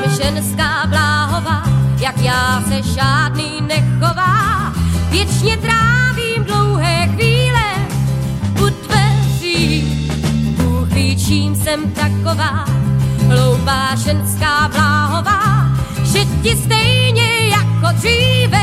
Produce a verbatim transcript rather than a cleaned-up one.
ženská bláhová, jak já se žádný nechová. Věčně trávím dlouhé chvíle u dveří. Bůh ví, čím jsem taková, hloupá ženská bláhová, že ti stejně jako dříve